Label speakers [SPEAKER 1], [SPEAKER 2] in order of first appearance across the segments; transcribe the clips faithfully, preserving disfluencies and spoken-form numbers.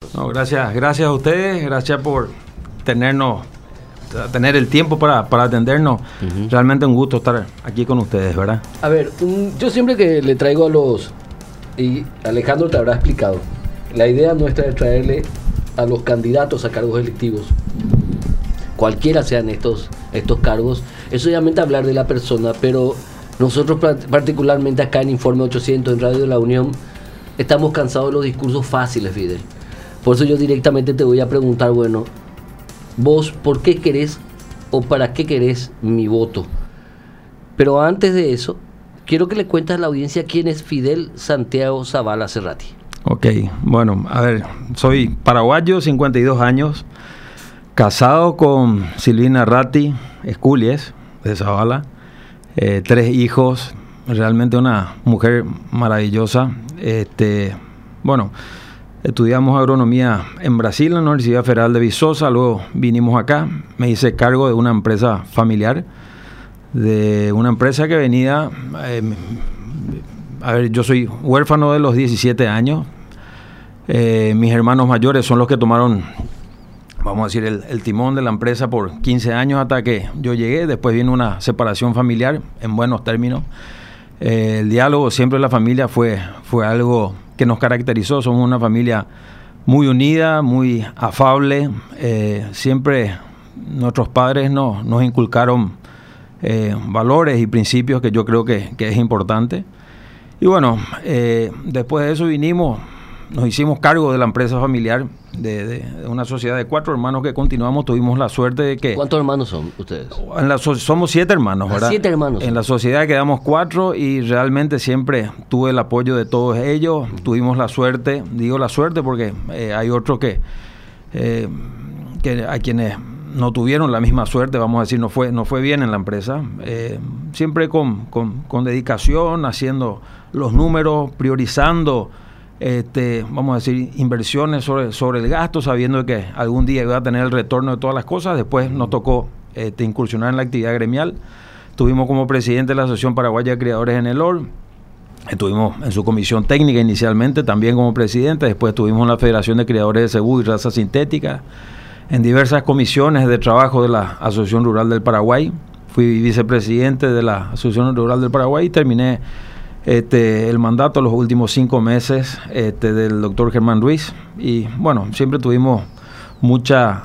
[SPEAKER 1] No, gracias, gracias a ustedes, gracias por tenernos, tener el tiempo para, para atendernos. Uh-huh. Realmente un gusto estar aquí con ustedes, ¿verdad?
[SPEAKER 2] A ver, un, yo siempre que le traigo a los, y Alejandro te habrá explicado, la idea nuestra es traerle a los candidatos a cargos electivos, cualquiera sean estos, estos cargos, es obviamente hablar de la persona, pero nosotros particularmente acá en Informe ochocientos, en Radio de la Unión, estamos cansados de los discursos fáciles, Fidel. Por eso yo directamente te voy a preguntar, bueno, vos, ¿por qué querés o para qué querés mi voto? Pero antes de eso, quiero que le cuentes a la audiencia quién es Fidel Santiago Zavala Cerrati.
[SPEAKER 1] Ok, bueno, a ver, soy paraguayo, cincuenta y dos años, casado con Silvina Ratti Esculies, de Zavala, eh, tres hijos, realmente una mujer maravillosa. Este, bueno, estudiamos agronomía en Brasil, en la Universidad Federal de Viçosa, luego vinimos acá, me hice cargo de una empresa familiar, de una empresa que venía, eh, a ver, yo soy huérfano de los diecisiete años, eh, mis hermanos mayores son los que tomaron, vamos a decir, el, el timón de la empresa por quince años hasta que yo llegué. Después vino una separación familiar en buenos términos. Eh, el diálogo siempre en la familia fue, fue algo que nos caracterizó. Somos una familia muy unida, muy afable. Eh, siempre nuestros padres nos, nos inculcaron eh, valores y principios que yo creo que, que es importante. Y bueno, eh, después de eso vinimos, nos hicimos cargo de la empresa familiar, de, de, de una sociedad de cuatro hermanos que continuamos. Tuvimos la suerte de que...
[SPEAKER 2] ¿Cuántos hermanos son ustedes?
[SPEAKER 1] En la so, somos siete hermanos, ¿verdad?
[SPEAKER 2] Ah, siete hermanos.
[SPEAKER 1] En la sociedad quedamos cuatro y realmente siempre tuve el apoyo de todos ellos. Uh-huh. Tuvimos la suerte, digo la suerte porque eh, hay otros que, eh, que a quienes no tuvieron la misma suerte, vamos a decir, no fue, no fue bien en la empresa. Eh, siempre con, con, con dedicación, haciendo los números, priorizando... Este, vamos a decir, inversiones sobre, sobre el gasto, sabiendo que algún día iba a tener el retorno de todas las cosas. Después nos tocó este, incursionar en la actividad gremial. Estuvimos como presidente de la Asociación Paraguaya de Criadores en el O R. Estuvimos en su comisión técnica inicialmente, también como presidente. Después estuvimos en la Federación de Criadores de Cebú y Raza Sintética, en diversas comisiones de trabajo de la Asociación Rural del Paraguay. Fui vicepresidente de la Asociación Rural del Paraguay y terminé Este, el mandato los últimos cinco meses este, del doctor Germán Ruiz. Y bueno, siempre tuvimos mucha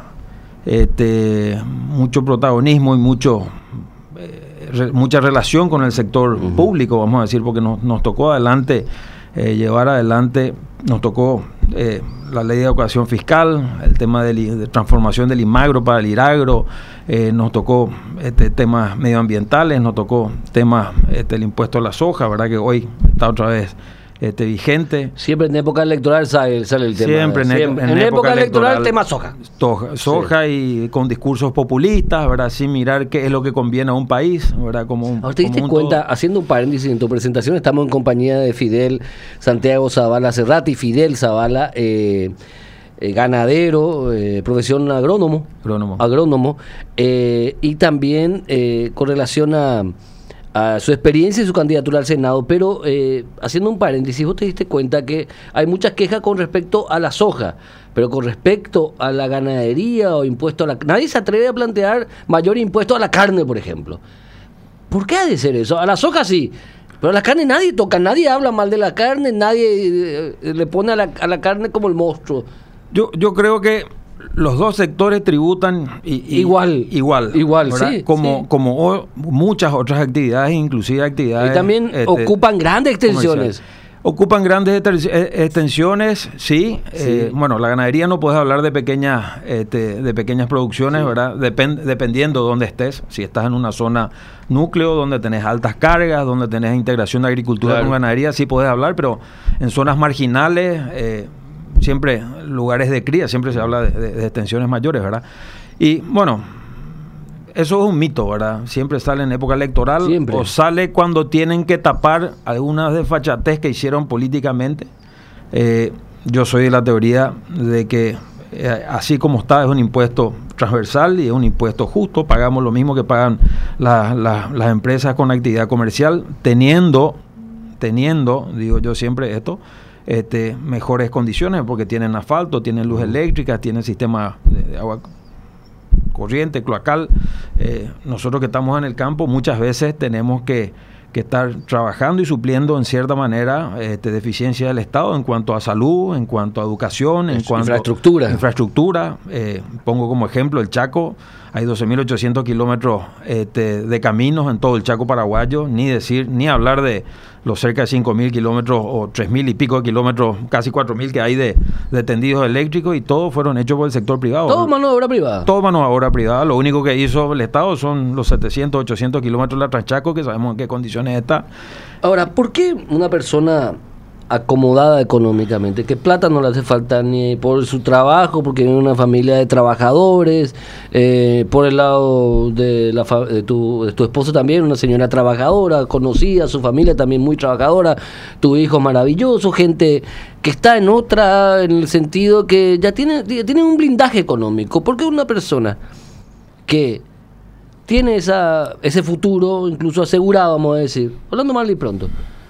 [SPEAKER 1] este, mucho protagonismo y mucho eh, re, mucha relación con el sector uh-huh. público, vamos a decir, porque nos, nos tocó adelante eh, llevar adelante, nos tocó eh, la ley de educación fiscal, el tema de, de transformación del IMAGRO para el IRAGRO, eh, nos tocó este, temas medioambientales, nos tocó temas, este, el impuesto a la soja, ¿verdad? Que hoy está otra vez este, vigente.
[SPEAKER 2] Siempre en época electoral sale, sale el tema.
[SPEAKER 1] Siempre en,
[SPEAKER 2] siempre. en, en época, época electoral, electoral tema soja.
[SPEAKER 1] Soja, soja sí. Y con discursos populistas, ¿verdad? Sin mirar qué es lo que conviene a un país, ¿verdad? Como un,
[SPEAKER 2] Ahora te diste cuenta, todo. Haciendo un paréntesis en tu presentación, estamos en compañía de Fidel Santiago Zavala Cerrati, Fidel Zavala, eh, eh, ganadero, eh, profesión agrónomo,
[SPEAKER 1] agrónomo,
[SPEAKER 2] agrónomo eh, y también eh, con relación a a su experiencia y su candidatura al Senado, pero eh, haciendo un paréntesis, vos te diste cuenta que hay muchas quejas con respecto a la soja, pero con respecto a la ganadería o impuesto a la... Nadie se atreve a plantear mayor impuesto a la carne, por ejemplo. ¿Por qué ha de ser eso? A la soja sí, pero a la carne nadie toca, nadie habla mal de la carne, nadie eh, le pone a la, a la carne como el monstruo.
[SPEAKER 1] Yo, yo creo que los dos sectores tributan y, y,
[SPEAKER 2] igual,
[SPEAKER 1] igual,
[SPEAKER 2] igual, sí,
[SPEAKER 1] como,
[SPEAKER 2] sí.
[SPEAKER 1] como o, muchas otras actividades, inclusive actividades.
[SPEAKER 2] Y también este, ocupan grandes extensiones.
[SPEAKER 1] Ocupan grandes extensiones, sí. sí. Eh, bueno, la ganadería no puedes hablar de pequeñas, este, de pequeñas producciones, sí. ¿verdad? Depend, dependiendo de dónde estés. Si estás en una zona núcleo donde tenés altas cargas, donde tenés integración de agricultura claro. con ganadería, sí puedes hablar, pero en zonas marginales. Eh, siempre lugares de cría, siempre se habla de, de, de extensiones mayores, ¿verdad? Y bueno, eso es un mito, ¿verdad? Siempre sale en época electoral siempre. O sale cuando tienen que tapar algunas desfachatez que hicieron políticamente. Eh, yo soy de la teoría de que eh, así como está es un impuesto transversal y es un impuesto justo, pagamos lo mismo que pagan la, la, las empresas con actividad comercial, teniendo, teniendo, digo yo siempre esto, este, mejores condiciones porque tienen asfalto, tienen luz eléctrica, tienen sistema de, de agua corriente, cloacal. Eh, nosotros que estamos en el campo muchas veces tenemos que, que estar trabajando y supliendo en cierta manera este, deficiencia del Estado en cuanto a salud, en cuanto a educación, en
[SPEAKER 2] es
[SPEAKER 1] cuanto
[SPEAKER 2] infraestructura.
[SPEAKER 1] a infraestructura. Eh, pongo como ejemplo el Chaco. Hay doce mil ochocientos kilómetros este, de caminos en todo el Chaco paraguayo, ni decir, ni hablar de los cerca de cinco mil kilómetros o tres mil y pico de kilómetros, casi cuatro mil que hay de, de tendidos eléctricos, y todos fueron hechos por el sector privado.
[SPEAKER 2] Todo mano de obra privada.
[SPEAKER 1] Todo mano de obra privada. Lo único que hizo el Estado son los setecientos, ochocientos kilómetros de la Transchaco, que sabemos en qué condiciones está.
[SPEAKER 2] Ahora, ¿por qué una persona acomodada económicamente, que plata no le hace falta ni por su trabajo, porque viene una familia de trabajadores, eh, por el lado de, la fa de, tu, de tu esposo también, una señora trabajadora, conocida, su familia también muy trabajadora, tu hijo maravilloso, gente que está en otra, en el sentido que ya tiene, tiene un blindaje económico? Porque una persona que tiene esa, ese futuro incluso asegurado, vamos a decir, hablando mal y pronto,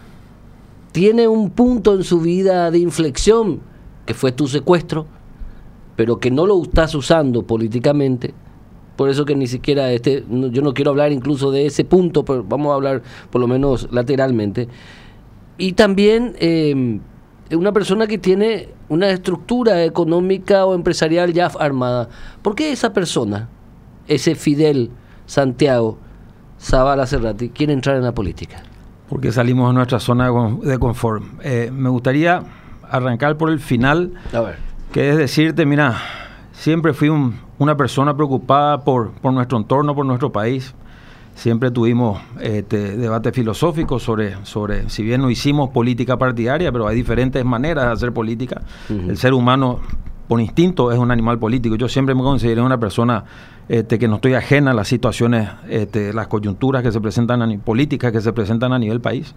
[SPEAKER 2] tiene un punto en su vida de inflexión, que fue tu secuestro, pero que no lo estás usando políticamente, por eso que ni siquiera, este, no, yo no quiero hablar incluso de ese punto, pero vamos a hablar por lo menos lateralmente. Y también eh, una persona que tiene una estructura económica o empresarial ya armada. ¿Por qué esa persona, ese Fidel Santiago Zavala Cerrati, quiere entrar en la política?
[SPEAKER 1] Porque salimos de nuestra zona de confort. Eh, me gustaría arrancar por el final,
[SPEAKER 2] a ver,
[SPEAKER 1] que es decirte, mira, siempre fui un, una persona preocupada por, por nuestro entorno, por nuestro país. Siempre tuvimos este, debates filosóficos sobre, sobre, si bien no hicimos política partidaria, pero hay diferentes maneras de hacer política. Uh-huh. El ser humano, por instinto, es un animal político. Yo siempre me consideré una persona Este, que no estoy ajena a las situaciones, este, las coyunturas que se presentan, a, políticas que se presentan a nivel país.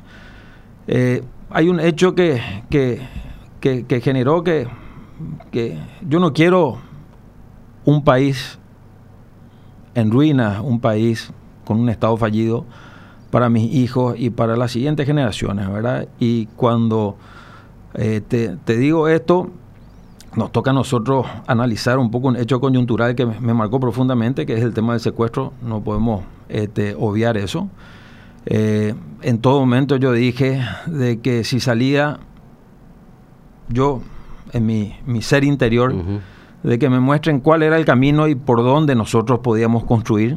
[SPEAKER 1] Eh, hay un hecho que, que, que, que generó que, que yo no quiero un país en ruinas, un país con un Estado fallido para mis hijos y para las siguientes generaciones, ¿verdad? Y cuando eh, te, te digo esto, nos toca a nosotros analizar un poco un hecho coyuntural que me marcó profundamente, que es el tema del secuestro. No podemos este, obviar eso. Eh, en todo momento yo dije de que si salía yo, en mi, mi ser interior, uh-huh, de que me muestren cuál era el camino y por dónde nosotros podíamos construir.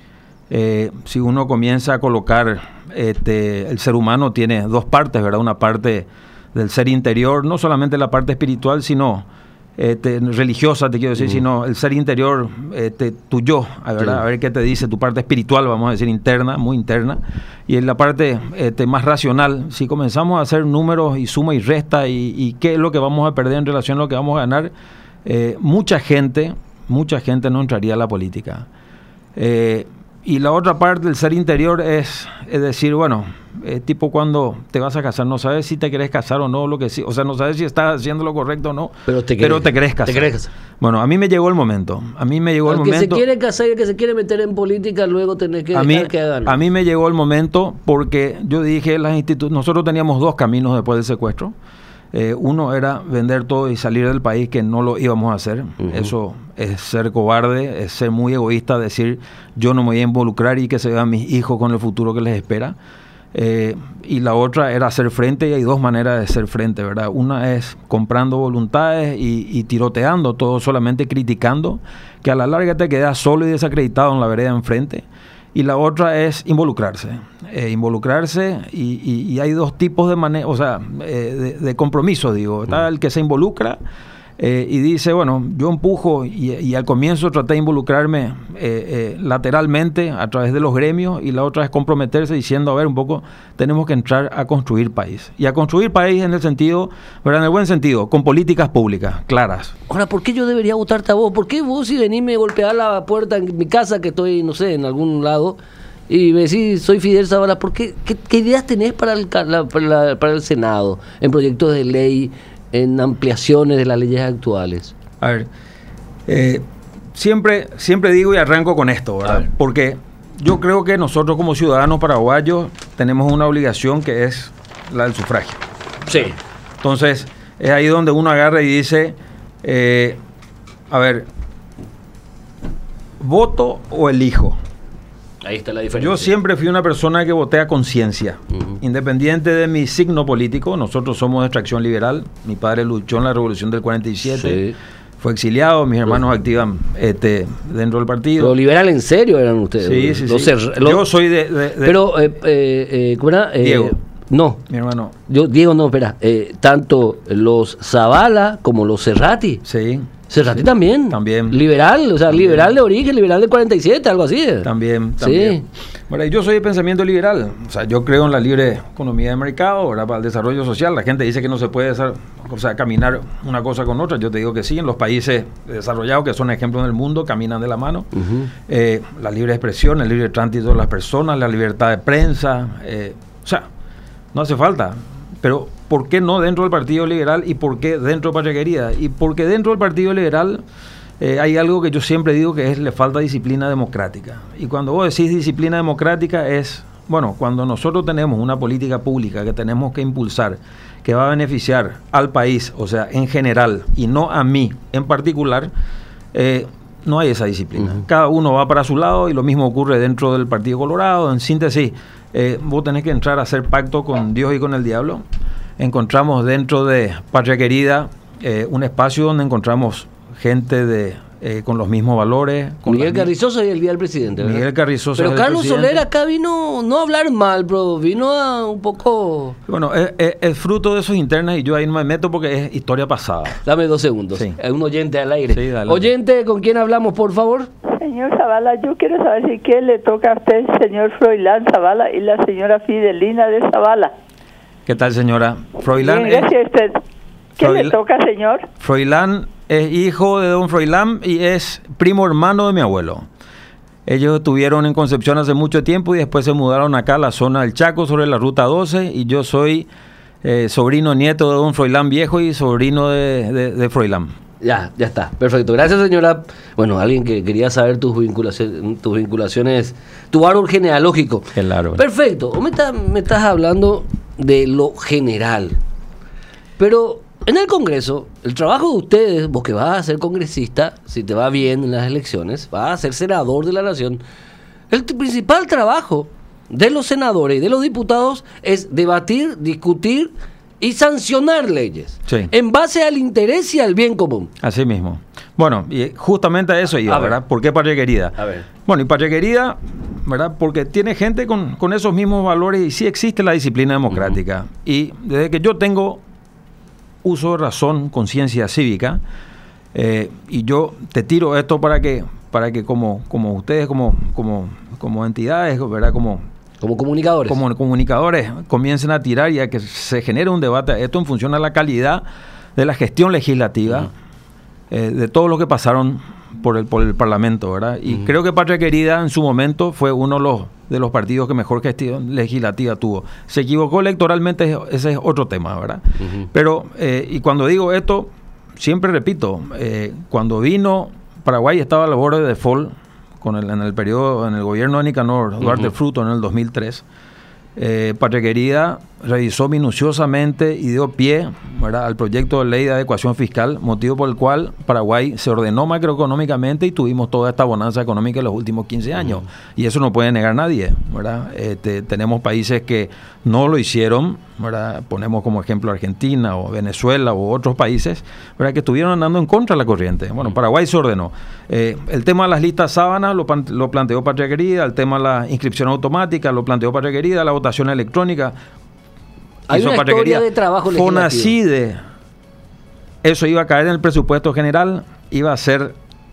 [SPEAKER 1] Eh, si uno comienza a colocar, este, el ser humano tiene dos partes, ¿verdad? Una parte del ser interior, no solamente la parte espiritual, sino este, religiosa, te quiero decir, uh-huh, sino el ser interior, este, tu yo, ¿verdad? Sí. A ver qué te dice tu parte espiritual, vamos a decir, interna, muy interna, y en la parte este, más racional. Si comenzamos a hacer números y suma y resta y, y qué es lo que vamos a perder en relación a lo que vamos a ganar, eh, mucha gente, mucha gente no entraría a la política. Eh, Y la otra parte del ser interior es, es decir, bueno, eh, tipo cuando te vas a casar, no sabes si te querés casar o no, lo que sí, o sea, no sabes si estás haciendo lo correcto o no,
[SPEAKER 2] pero te,
[SPEAKER 1] pero
[SPEAKER 2] querés,
[SPEAKER 1] te querés casar.
[SPEAKER 2] Te querés casar.
[SPEAKER 1] Bueno, a mí me llegó el momento, a mí me llegó el, el momento.
[SPEAKER 2] El que se quiere casar y el que se quiere meter en política, luego tenés que
[SPEAKER 1] a
[SPEAKER 2] dejar
[SPEAKER 1] mí,
[SPEAKER 2] que hagan.
[SPEAKER 1] A mí me llegó el momento porque yo dije, las institu- nosotros teníamos dos caminos después del secuestro. Eh, uno era vender todo y salir del país, que no lo íbamos a hacer. Uh-huh. Eso es ser cobarde, es ser muy egoísta, decir yo no me voy a involucrar y que se vean mis hijos con el futuro que les espera. Eh, y la otra era hacer frente, y hay dos maneras de hacer frente, ¿verdad? Una es comprando voluntades y, y tiroteando todo, solamente criticando, que a la larga te quedas solo y desacreditado en la vereda enfrente. Y la otra es involucrarse, eh, involucrarse y, y, y hay dos tipos de manera, o sea, eh, de, de compromiso, digo. Está el que se involucra eh, y dice, bueno, yo empujo y, y al comienzo traté de involucrarme eh, eh, lateralmente a través de los gremios, y la otra es comprometerse diciendo, a ver, un poco, tenemos que entrar a construir país. Y a construir país en el sentido, ¿verdad? En el buen sentido, con políticas públicas claras.
[SPEAKER 2] Ahora, ¿por qué yo debería votarte a vos? ¿Por qué vos, si venís me golpear la puerta en mi casa, que estoy, no sé, en algún lado, y me decís, soy Fidel Zavala, ¿por qué, qué, qué ideas tenés para el, la, para, la, para el Senado, en proyectos de ley, en ampliaciones de las leyes actuales?
[SPEAKER 1] A ver, eh, siempre, siempre digo y arranco con esto, ¿verdad? Porque yo creo que nosotros como ciudadanos paraguayos tenemos una obligación que es la del sufragio.
[SPEAKER 2] Sí.
[SPEAKER 1] Entonces, es ahí donde uno agarra y dice, eh, a ver, ¿voto o elijo?
[SPEAKER 2] Ahí está la diferencia.
[SPEAKER 1] Yo siempre fui una persona que voté a conciencia,
[SPEAKER 2] Uh-huh.
[SPEAKER 1] independiente de mi signo político. Nosotros somos de extracción liberal. Mi padre luchó en la revolución del cuarenta y siete,
[SPEAKER 2] Sí.
[SPEAKER 1] fue exiliado, mis hermanos
[SPEAKER 2] Pero-
[SPEAKER 1] activan este, dentro del partido.
[SPEAKER 2] Pero liberal en serio eran ustedes.
[SPEAKER 1] Sí, sí,
[SPEAKER 2] Los
[SPEAKER 1] sí.
[SPEAKER 2] cer- los-
[SPEAKER 1] Yo soy de... de- de-
[SPEAKER 2] Pero, eh, eh, eh, ¿cómo era? Eh,
[SPEAKER 1] Diego.
[SPEAKER 2] No,
[SPEAKER 1] mi hermano,
[SPEAKER 2] yo, Diego, no, espera. Eh, tanto los Zavala como los Cerrati.
[SPEAKER 1] sí.
[SPEAKER 2] Cerrati
[SPEAKER 1] sí,
[SPEAKER 2] también.
[SPEAKER 1] También.
[SPEAKER 2] Liberal, o sea,
[SPEAKER 1] También.
[SPEAKER 2] liberal de origen, liberal del cuarenta y siete, algo así.
[SPEAKER 1] También,
[SPEAKER 2] Sí.
[SPEAKER 1] también. Bueno, yo soy de pensamiento liberal. O sea, yo creo en la libre economía de mercado, ¿verdad? Para el desarrollo social. La gente dice que no se puede hacer, o sea, caminar una cosa con otra. Yo te digo que sí. En los países desarrollados, que son ejemplos en el mundo, caminan de la mano.
[SPEAKER 2] Ujú.
[SPEAKER 1] Eh, la libre expresión, el libre tránsito de las personas, la libertad de prensa. eh, o sea, no hace falta. Pero, ¿por qué no dentro del Partido Liberal y por qué dentro de Patria Querida? Y porque dentro del Partido Liberal eh, hay algo que yo siempre digo que es le falta disciplina democrática. Y cuando vos decís disciplina democrática es, bueno, cuando nosotros tenemos una política pública que tenemos que impulsar, que va a beneficiar al país, o sea, en general, y no a mí en particular, eh, no hay esa disciplina.
[SPEAKER 2] Uh-huh.
[SPEAKER 1] Cada uno va para su lado y lo mismo ocurre dentro del Partido Colorado. En síntesis, eh, vos tenés que entrar a hacer pacto con Dios y con el diablo. Encontramos dentro de Patria Querida eh, un espacio donde encontramos gente de eh, con los mismos valores. Con
[SPEAKER 2] Miguel
[SPEAKER 1] las mi-
[SPEAKER 2] Carrizosa y el día del presidente, ¿verdad?
[SPEAKER 1] Miguel Carrizosa
[SPEAKER 2] Pero
[SPEAKER 1] es el
[SPEAKER 2] Carlos
[SPEAKER 1] presidente.
[SPEAKER 2] Soler acá vino, no a hablar mal, bro, vino a un poco...
[SPEAKER 1] Bueno, es, es- es fruto de sus internas y yo ahí no me meto porque es historia pasada.
[SPEAKER 2] Dame dos segundos.
[SPEAKER 1] Sí.
[SPEAKER 2] Hay un oyente al aire.
[SPEAKER 1] Sí, dale.
[SPEAKER 2] Oyente, ¿con quién hablamos, por favor?
[SPEAKER 3] Señor Zavala, yo quiero saber si qué le toca a usted, señor Froilán Zavala y la señora Fidelina de Zavala.
[SPEAKER 1] ¿Qué tal, señora? Froilán
[SPEAKER 3] Bien,
[SPEAKER 1] es,
[SPEAKER 3] gracias a usted. ¿Qué
[SPEAKER 1] Froilán-
[SPEAKER 3] le toca, señor?
[SPEAKER 1] Froilán es hijo de don Froilán y es primo hermano de mi abuelo. Ellos estuvieron en Concepción hace mucho tiempo y después se mudaron acá a la zona del Chaco sobre la ruta doce y yo soy eh, sobrino nieto de don Froilán viejo y sobrino de, de, de Froilán.
[SPEAKER 2] Ya, ya está. Perfecto. Gracias, señora. Bueno, alguien que quería saber tus vinculaciones, tus vinculaciones, tu árbol genealógico.
[SPEAKER 1] El árbol.
[SPEAKER 2] Perfecto. Vos me, estás- me estás hablando de lo general. Pero en el Congreso, el trabajo de ustedes, vos que vas a ser congresista, si te va bien en las elecciones, vas a ser senador de la nación, el t- principal trabajo de los senadores y de los diputados es debatir, discutir y sancionar leyes.
[SPEAKER 1] Sí.
[SPEAKER 2] En base al interés y al bien común.
[SPEAKER 1] Así mismo. Bueno, y justamente a eso iba,
[SPEAKER 2] A ver.
[SPEAKER 1] ¿verdad? ¿Por qué Patria Querida?
[SPEAKER 2] A ver.
[SPEAKER 1] Bueno, y Patria Querida, ¿verdad? Porque tiene gente con, con esos mismos valores y sí existe la disciplina democrática. Y desde que yo tengo uso de razón, conciencia cívica, eh, y yo te tiro esto para que, para que como, como ustedes, como, como, como entidades, ¿verdad? Como,
[SPEAKER 2] Como comunicadores.
[SPEAKER 1] como comunicadores comiencen a tirar y a que se genere un debate. Esto en función a la calidad de la gestión legislativa,
[SPEAKER 2] Ujú.
[SPEAKER 1] eh, de todo lo que pasaron por el, por el Parlamento, ¿verdad? Y
[SPEAKER 2] Ujú.
[SPEAKER 1] creo que Patria Querida en su momento fue uno de los, de los partidos que mejor gestión legislativa tuvo. Se equivocó electoralmente, ese es otro tema, ¿verdad?
[SPEAKER 2] Ujú.
[SPEAKER 1] Pero, eh, y cuando digo esto, siempre repito, eh, cuando vino Paraguay estaba al borde de default con el, en el periodo, en el gobierno de Nicanor Duarte
[SPEAKER 2] Ujú.
[SPEAKER 1] Fruto en el dos mil tres. Eh, Patria Querida revisó minuciosamente y dio pie, ¿verdad?, al proyecto de ley de adecuación fiscal, motivo por el cual Paraguay se ordenó macroeconómicamente y tuvimos toda esta bonanza económica en los últimos quince años. Y eso no puede negar nadie, ¿verdad? Este, tenemos países que no lo hicieron, ¿verdad? Ponemos como ejemplo Argentina o Venezuela u otros países, ¿verdad?, que estuvieron andando en contra de la corriente. Bueno, Paraguay se ordenó. Eh, el tema de las listas sábanas lo, pan- lo planteó Patria Querida, el tema de la inscripción automática lo planteó Patria Querida, la votación electrónica.
[SPEAKER 2] Hay
[SPEAKER 1] hizo
[SPEAKER 2] una
[SPEAKER 1] Patria
[SPEAKER 2] historia
[SPEAKER 1] Querida.
[SPEAKER 2] de trabajo legislativo.
[SPEAKER 1] Fonacide, eso iba a caer en el presupuesto general, iba a ser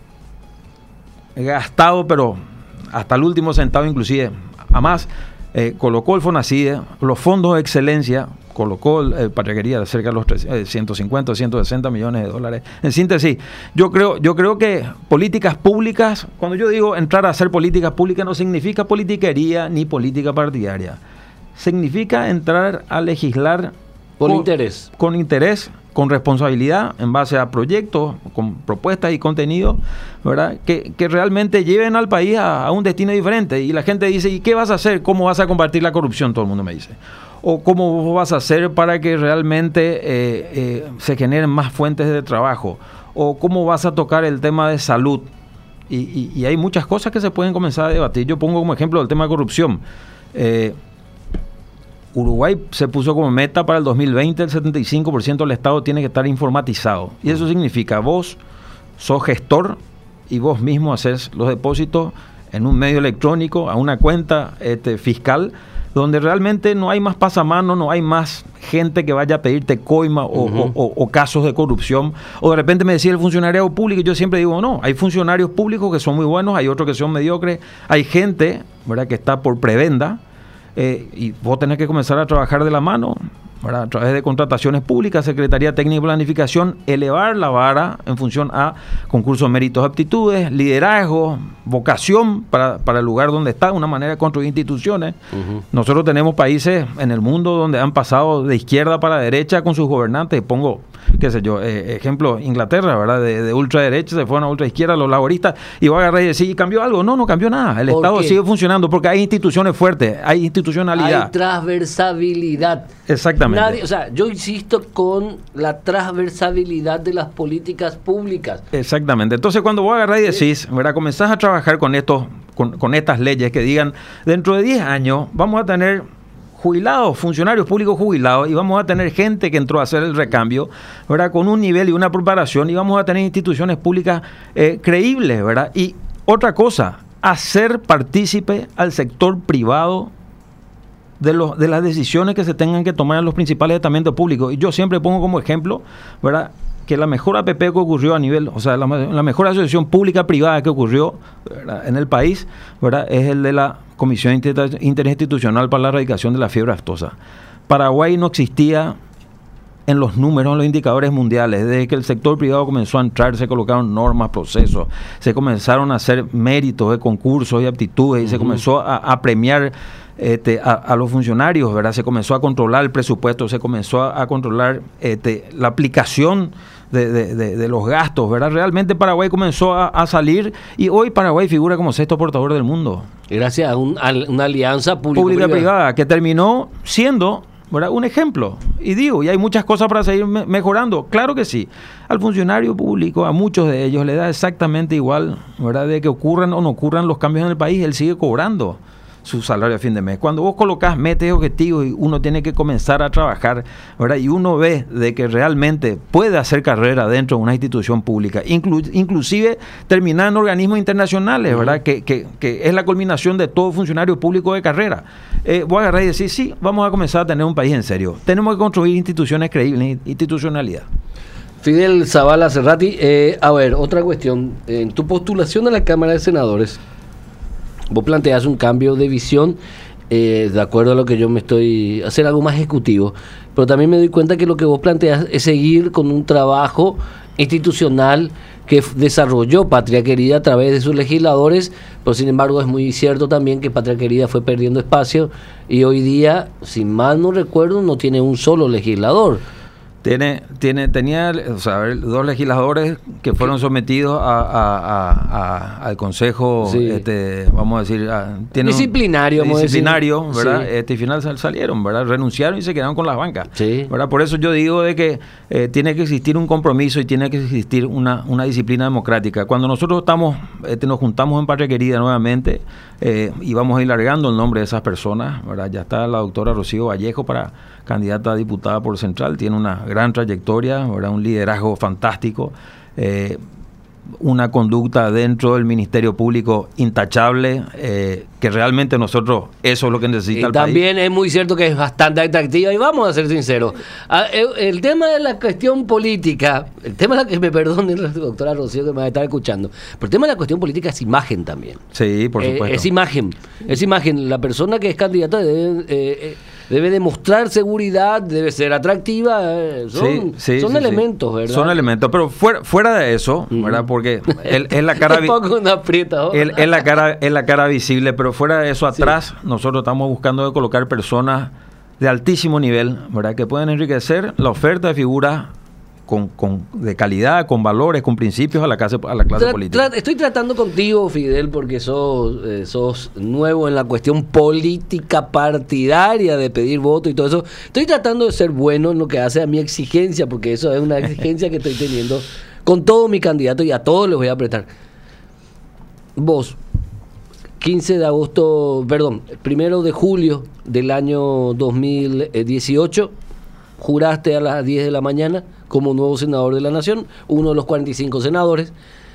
[SPEAKER 1] gastado, pero hasta el último centavo inclusive. Además, eh, colocó el Fonacide, los fondos de excelencia, colocó el, el Patria Querida cerca de los tres- eh, ciento cincuenta, ciento sesenta millones de dólares. En síntesis, yo creo, yo creo que políticas públicas, cuando yo digo entrar a hacer políticas públicas, no significa politiquería ni política partidaria. Significa entrar a legislar
[SPEAKER 2] Por
[SPEAKER 1] con-
[SPEAKER 2] interés.
[SPEAKER 1] con interés con responsabilidad, en base a proyectos, con propuestas y contenidos, ¿verdad? Que, que realmente lleven al país a, a un destino diferente. Y la gente dice, ¿y qué vas a hacer? ¿Cómo vas a combatir la corrupción? Todo el mundo me dice. O cómo vas a hacer para que realmente eh, eh, se generen más fuentes de trabajo. O cómo vas a tocar el tema de salud. Y, y, y hay muchas cosas que se pueden comenzar a debatir. Yo pongo como ejemplo el tema de corrupción. Eh, Uruguay se puso como meta para el dos mil veinte, el setenta y cinco por ciento del Estado tiene que estar informatizado. Y eso significa, vos sos gestor y vos mismo haces los depósitos en un medio electrónico, a una cuenta este, fiscal, donde realmente no hay más pasamano, no hay más gente que vaya a pedirte coima o, uh-huh. o, o, o casos de corrupción. O de repente me decía el funcionario público, y yo siempre digo, no, hay funcionarios públicos que son muy buenos, hay otros que son mediocres, hay gente, ¿verdad?, que está por prebenda. Eh, y vos tenés que comenzar a trabajar de la mano, ¿verdad?, a través de contrataciones públicas, Secretaría Técnica y Planificación, elevar la vara en función a concursos, méritos, aptitudes, liderazgo, vocación para, para el lugar donde está, una manera de construir instituciones. Uh-huh. Nosotros tenemos países en el mundo donde han pasado de izquierda para derecha con sus gobernantes. Pongo, qué sé yo, eh, ejemplo, Inglaterra, ¿verdad?, de, de ultraderecha se fueron a ultraizquierda los laboristas, y va a agarrar y decir, ¿y cambió algo? No, no cambió nada. El Estado qué? sigue funcionando porque hay instituciones fuertes, hay institucionalidad.
[SPEAKER 2] Hay transversabilidad.
[SPEAKER 1] Exactamente.
[SPEAKER 2] Nadie, o sea, yo insisto con la transversabilidad de las políticas públicas.
[SPEAKER 1] Exactamente. Entonces, cuando vos agarrás y decís, ¿verdad?, comenzás a trabajar con estos, con, con estas leyes que digan, dentro de diez años vamos a tener jubilados, funcionarios públicos jubilados, y vamos a tener gente que entró a hacer el recambio, ¿verdad?, con un nivel y una preparación, y vamos a tener instituciones públicas eh, creíbles, ¿verdad? Y otra cosa, hacer partícipe al sector privado de, los, de las decisiones que se tengan que tomar en los principales estamentos públicos. Y yo siempre pongo como ejemplo, ¿verdad?, que la mejor A P P que ocurrió a nivel, o sea, la, la mejor asociación pública-privada que ocurrió, ¿verdad?, en el país, ¿verdad?, es el de la Comisión Inter- Interinstitucional para la Erradicación de la Fiebre Aftosa. Paraguay no existía en los números, en los indicadores mundiales. Desde que el sector privado comenzó a entrar, se colocaron normas, procesos, se comenzaron a hacer méritos de concursos y aptitudes, y uh-huh. se comenzó a, a premiar este, a, a los funcionarios, ¿verdad? Se comenzó a controlar el presupuesto, se comenzó a, a controlar este, la aplicación de, de, de, de los gastos, ¿verdad? Realmente Paraguay comenzó a, a salir, y hoy Paraguay figura como sexto exportador del mundo.
[SPEAKER 2] Gracias a, un, a una alianza
[SPEAKER 1] pública-privada pública, que terminó siendo, ¿verdad?, un ejemplo. Y digo, y hay muchas cosas para seguir me- mejorando. Claro que sí. Al funcionario público, a muchos de ellos, le da exactamente igual, ¿verdad?, de que ocurran o no ocurran los cambios en el país, él sigue cobrando su salario a fin de mes. Cuando vos colocás metas y objetivos, y uno tiene que comenzar a trabajar, ¿verdad?, y uno ve de que realmente puede hacer carrera dentro de una institución pública, inclu- inclusive terminar en organismos internacionales, ¿verdad?, uh-huh. que, que, que es la culminación de todo funcionario público de carrera. Eh, voy a agarrar y decir, sí, vamos a comenzar a tener un país en serio. Tenemos que construir instituciones creíbles, institucionalidad.
[SPEAKER 2] Fidel Zavala Cerrati, eh, a ver, otra cuestión. En tu postulación a la Cámara de Senadores, vos planteas un cambio de visión, eh, de acuerdo a lo que yo me estoy... hacer algo más ejecutivo, pero también me doy cuenta que lo que vos planteas es seguir con un trabajo institucional que f- desarrolló Patria Querida a través de sus legisladores, pero sin embargo es muy cierto también que Patria Querida fue perdiendo espacio, y hoy día, si mal no recuerdo, no tiene un solo legislador.
[SPEAKER 1] Tiene, tiene, tenía, o sea, dos legisladores que fueron sometidos a, a, a, a, al Consejo, sí. este, vamos a decir, a, tiene
[SPEAKER 2] disciplinario,
[SPEAKER 1] un, disciplinario,
[SPEAKER 2] decir.
[SPEAKER 1] ¿verdad?
[SPEAKER 2] Sí.
[SPEAKER 1] Este, y final salieron, ¿verdad? Renunciaron y se quedaron con las bancas,
[SPEAKER 2] sí.
[SPEAKER 1] ¿verdad? Por eso yo digo de que eh, tiene que existir un compromiso y tiene que existir una, una disciplina democrática. Cuando nosotros estamos, este, nos juntamos en Patria Querida nuevamente, eh, y vamos a ir largando el nombre de esas personas, ¿verdad? Ya está la doctora Rocío Vallejo para candidata a diputada por Central, tiene una gran trayectoria, ¿verdad?, un liderazgo fantástico, eh, una conducta dentro del Ministerio Público intachable, eh, que realmente nosotros, eso es lo que necesita
[SPEAKER 2] y
[SPEAKER 1] el país.
[SPEAKER 2] También es muy cierto que es bastante atractiva, y vamos a ser sinceros. El, el tema de la cuestión política, el tema de la que me perdone la doctora Rocío que me va a estar escuchando, pero el tema de la cuestión política es imagen también.
[SPEAKER 1] Sí, por supuesto.
[SPEAKER 2] Eh, es imagen, es imagen. La persona que es candidata debe... Eh, eh, debe demostrar seguridad, debe ser atractiva, eh, son,
[SPEAKER 1] sí, sí,
[SPEAKER 2] son
[SPEAKER 1] sí,
[SPEAKER 2] elementos,
[SPEAKER 1] sí.
[SPEAKER 2] ¿verdad?
[SPEAKER 1] Son elementos, pero fuera, fuera de eso, uh-huh. ¿verdad? Porque él es la cara vi- él, es la cara es la cara visible, pero fuera de eso, atrás, sí. nosotros estamos buscando de colocar personas de altísimo nivel, ¿verdad?, que pueden enriquecer la oferta de figuras con, con, de calidad, con valores, con principios a la clase, a la clase
[SPEAKER 2] Tra,
[SPEAKER 1] política.
[SPEAKER 2] Tra, estoy tratando contigo, Fidel, porque sos, eh, sos nuevo en la cuestión política partidaria de pedir voto y todo eso. Estoy tratando de ser bueno en lo que hace a mi exigencia, porque eso es una exigencia que estoy teniendo con todo mi candidato y a todos les voy a apretar. Vos, quince de agosto, perdón, primero de julio del año dos mil dieciocho, juraste a las diez de la mañana como nuevo senador de la Nación, uno de los cuarenta y cinco senadores,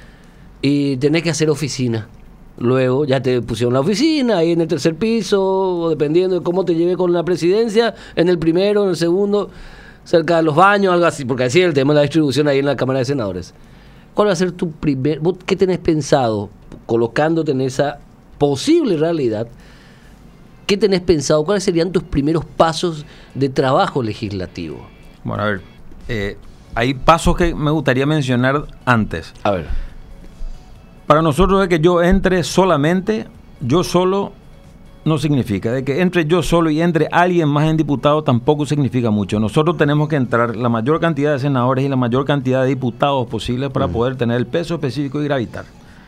[SPEAKER 2] y tenés que hacer oficina. Luego ya te pusieron la oficina ahí en el tercer piso, dependiendo de cómo te lleve con la presidencia, en el primero, en el segundo, cerca de los baños, algo así, porque así es el tema de la distribución ahí en la Cámara de Senadores. ¿Cuál va a ser tu primer, vos qué tenés pensado, colocándote en esa posible realidad? ¿Qué tenés pensado? ¿Cuáles serían tus primeros pasos de trabajo legislativo?
[SPEAKER 1] Bueno, a ver, eh, hay pasos que me gustaría mencionar antes.
[SPEAKER 2] A ver.
[SPEAKER 1] Para nosotros, de que yo entre solamente, yo solo no significa. De que entre yo solo y entre alguien más en diputado tampoco significa mucho. Nosotros tenemos que entrar la mayor cantidad de senadores y la mayor cantidad de diputados posible para uh-huh. poder tener el peso específico y gravitar.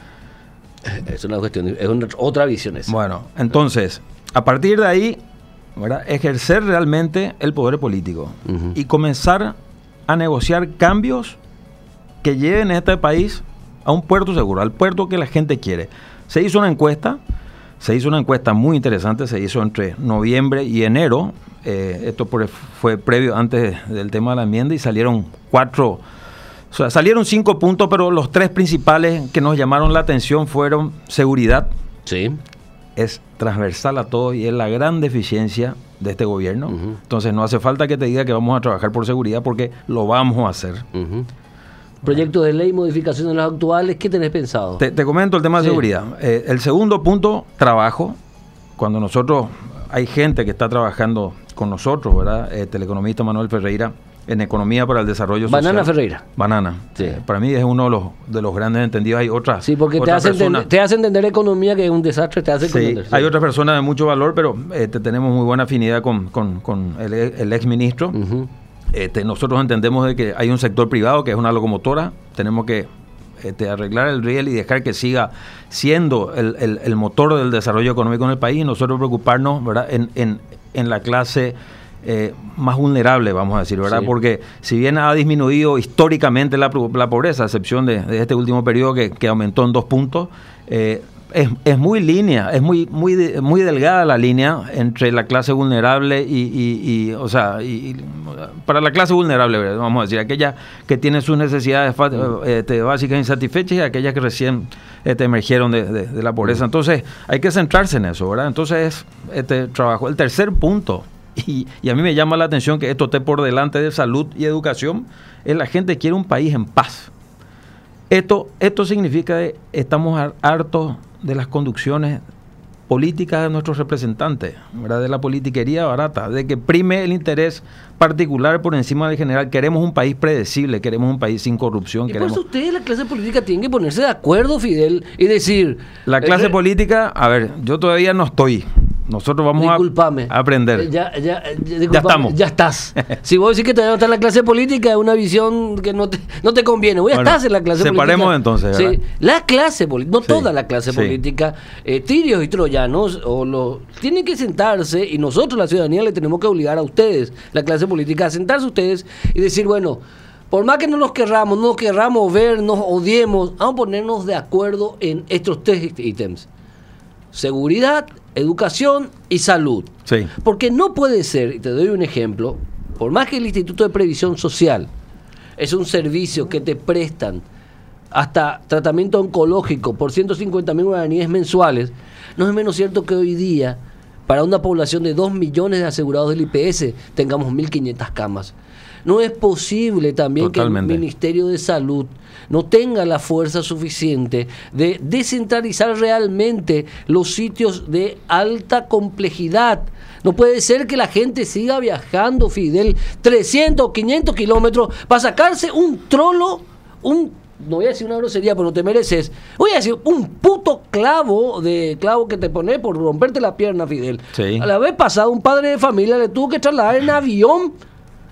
[SPEAKER 2] Es una cuestión, es una, otra visión esa.
[SPEAKER 1] Bueno, entonces, a partir de ahí, ¿verdad?, ejercer realmente el poder político uh-huh. y comenzar a negociar cambios que lleven a este país a un puerto seguro, al puerto que la gente quiere. Se hizo una encuesta, se hizo una encuesta muy interesante, se hizo entre noviembre y enero, eh, esto fue previo antes del tema de la enmienda, y salieron cuatro, o sea, salieron cinco puntos, pero los tres principales que nos llamaron la atención fueron seguridad.
[SPEAKER 2] Sí.
[SPEAKER 1] Es transversal a todos y es la gran deficiencia de este gobierno. Uh-huh. Entonces no hace falta que te diga que vamos a trabajar por seguridad, porque lo vamos a hacer.
[SPEAKER 2] Uh-huh. Proyectos de ley, modificaciones de los actuales, ¿qué tenés pensado?
[SPEAKER 1] Te, te comento el tema de sí. seguridad. Eh, el segundo punto, trabajo. Cuando nosotros, hay gente que está trabajando con nosotros, ¿verdad? Eh, el economista Manuel Ferreira, en Economía para el Desarrollo Social.
[SPEAKER 2] Banana Ferreira.
[SPEAKER 1] Banana. Sí. Eh, para mí es uno de los, de los grandes entendidos. Hay otras.
[SPEAKER 2] Sí, porque
[SPEAKER 1] otras
[SPEAKER 2] te, hace
[SPEAKER 1] personas,
[SPEAKER 2] entender, te hace entender economía, que es un desastre, te hace
[SPEAKER 1] sí,
[SPEAKER 2] entender. Sí,
[SPEAKER 1] hay otras personas de mucho valor, pero eh, te, tenemos muy buena afinidad con, con, con el, el ex ministro. Uh-huh. Este, nosotros entendemos de que hay un sector privado que es una locomotora, tenemos que este, arreglar el riel y dejar que siga siendo el, el, el motor del desarrollo económico en el país, y nosotros preocuparnos, ¿verdad?, en, en, en la clase eh, más vulnerable, vamos a decir, ¿verdad? Sí. Porque si bien ha disminuido históricamente la, la pobreza, a excepción de, de este último periodo que, que aumentó en dos puntos, eh, Es, es muy línea, es muy muy muy delgada la línea entre la clase vulnerable y, y, y o sea, y, y para la clase vulnerable, vamos a decir, aquella que tiene sus necesidades este, básicas insatisfechas, y aquellas que recién este, emergieron de, de, de la pobreza. Entonces, hay que centrarse en eso, ¿verdad? Entonces, este trabajo. El tercer punto, y, y a mí me llama la atención que esto esté por delante de salud y educación, es la gente quiere un país en paz. Esto, esto significa que estamos hartos de las conducciones políticas de nuestros representantes, ¿verdad?, de la politiquería barata, de que prime el interés particular por encima del general. Queremos un país predecible, queremos un país sin corrupción.
[SPEAKER 2] Y
[SPEAKER 1] queremos...
[SPEAKER 2] por eso ustedes, la clase política, tienen que ponerse de acuerdo, Fidel, y decir...
[SPEAKER 1] La clase
[SPEAKER 2] eh,
[SPEAKER 1] política, a ver, yo todavía no estoy... Nosotros vamos
[SPEAKER 2] disculpame,
[SPEAKER 1] a aprender.
[SPEAKER 2] Ya, ya, ya,
[SPEAKER 1] ya estamos.
[SPEAKER 2] Ya estás. Si vos decís que todavía no estás en la clase política, es una visión que no te, no te conviene. Vos ya bueno, estás en la clase
[SPEAKER 1] separemos
[SPEAKER 2] política.
[SPEAKER 1] Entonces, ¿verdad?
[SPEAKER 2] Sí, la clase política, no sí, toda la clase
[SPEAKER 1] sí.
[SPEAKER 2] política, eh, tirios y troyanos, o lo, tienen que sentarse, y nosotros, la ciudadanía, le tenemos que obligar a ustedes, la clase política, a sentarse ustedes y decir, bueno, por más que no nos querramos, no nos querramos ver, nos odiemos, vamos a ponernos de acuerdo en estos tres ítems: seguridad, educación y salud.
[SPEAKER 1] Sí.
[SPEAKER 2] Porque no puede ser, y te doy un ejemplo, por más que el Instituto de Previsión Social es un servicio que te prestan hasta tratamiento oncológico por ciento cincuenta mil guaraníes mensuales, no es menos cierto que hoy día, para una población de dos millones de asegurados del I P S, tengamos mil quinientas camas. No es posible también Totalmente. que el Ministerio de Salud no tenga la fuerza suficiente de descentralizar realmente los sitios de alta complejidad. No puede ser que la gente siga viajando, Fidel, trescientos o quinientos kilómetros para sacarse un trolo, un, no voy a decir una grosería, pero no te mereces, voy a decir un puto clavo de clavo que te pones por romperte la pierna, Fidel.
[SPEAKER 1] Sí.
[SPEAKER 2] A la vez pasada, un padre de familia le tuvo que trasladar en avión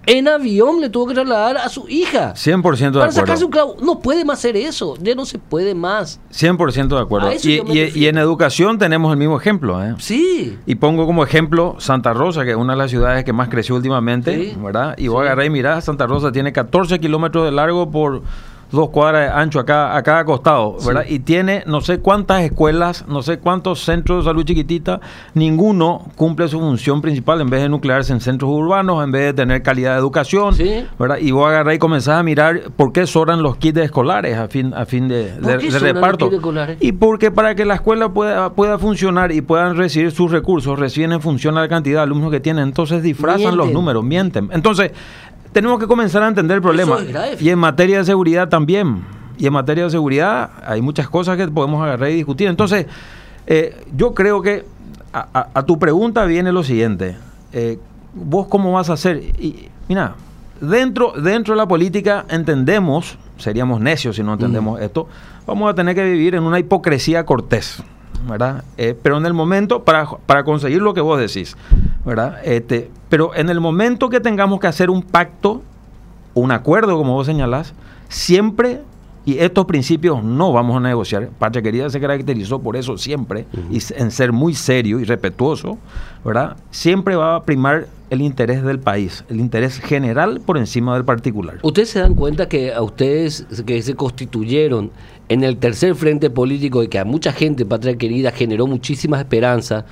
[SPEAKER 2] En avión le tuvo que trasladar a su hija.
[SPEAKER 1] cien por ciento de
[SPEAKER 2] Para sacarse
[SPEAKER 1] acuerdo.
[SPEAKER 2] un clavo. No puede más hacer eso. Ya no se puede más.
[SPEAKER 1] cien por ciento de acuerdo.
[SPEAKER 2] A eso
[SPEAKER 1] Y,
[SPEAKER 2] yo me
[SPEAKER 1] y-
[SPEAKER 2] refiero.
[SPEAKER 1] y en educación tenemos el mismo ejemplo, ¿eh?
[SPEAKER 2] Sí.
[SPEAKER 1] Y pongo como ejemplo Santa Rosa, que es una de las ciudades que más creció últimamente,
[SPEAKER 2] Sí.
[SPEAKER 1] ¿verdad? Y vos
[SPEAKER 2] Sí.
[SPEAKER 1] agarrás y mirás, Santa Rosa tiene catorce kilómetros de largo por dos cuadras de ancho a cada, a cada costado, ¿verdad?
[SPEAKER 2] Sí.
[SPEAKER 1] Y tiene no sé cuántas escuelas, no sé cuántos centros de salud chiquitita, ninguno cumple su función principal en vez de nuclearse en centros urbanos, en vez de tener calidad de educación,
[SPEAKER 2] Sí.
[SPEAKER 1] ¿verdad? Y vos agarrás y comenzás a mirar por qué sobran los kits escolares a fin, a fin de,
[SPEAKER 2] ¿Por
[SPEAKER 1] de-
[SPEAKER 2] qué
[SPEAKER 1] de
[SPEAKER 2] sobran los
[SPEAKER 1] reparto.
[SPEAKER 2] kits escolares?
[SPEAKER 1] Y porque para que la escuela pueda, pueda funcionar y puedan recibir sus recursos, reciben en función a la cantidad de alumnos que tienen, entonces disfrazan los
[SPEAKER 2] Mienten.
[SPEAKER 1] números, mienten. Entonces, tenemos que comenzar a entender el problema.
[SPEAKER 2] Eso es grave.
[SPEAKER 1] Y en materia de seguridad también. Y en materia de seguridad hay muchas cosas que podemos agarrar y discutir. Entonces, eh, yo creo que a, a- a tu pregunta viene lo siguiente. Eh, ¿Vos cómo vas a hacer? Y, mira, dentro, dentro de la política entendemos, seríamos necios si no entendemos esto, vamos a tener que vivir en una hipocresía cortés, ¿verdad? Eh, pero en el momento, para, para conseguir lo que vos decís, ¿verdad? Este, pero en el momento que tengamos que hacer un pacto, un acuerdo, como vos señalás, siempre, y estos principios no vamos a negociar. Patria Querida se caracterizó por eso siempre,
[SPEAKER 2] Ujú.
[SPEAKER 1] y s- en ser muy serio y respetuoso, ¿verdad? Siempre va a primar el interés del país, el interés general por encima del particular.
[SPEAKER 2] Ustedes se dan cuenta que a ustedes que se constituyeron en el tercer frente político y que a mucha gente, Patria Querida, generó muchísimas esperanzas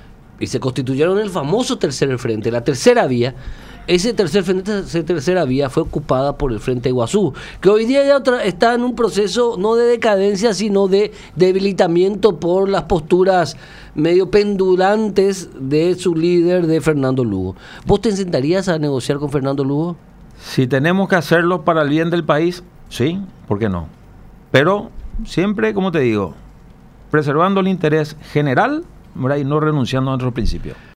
[SPEAKER 2] y se constituyeron el famoso tercer frente, la tercera vía. Ese tercer frente, esa tercera vía fue ocupada por el Frente Iguazú, que hoy día ya otra- está en un proceso no de decadencia, sino de debilitamiento por las posturas medio pendulantes de su líder, de Fernando Lugo. ¿Vos te sentarías a negociar con Fernando Lugo?
[SPEAKER 1] Si tenemos que hacerlo para el bien del país, sí, ¿por qué no? Pero siempre, como te digo, preservando el interés general, ¿verdad? Y no renunciando a nuestros principios.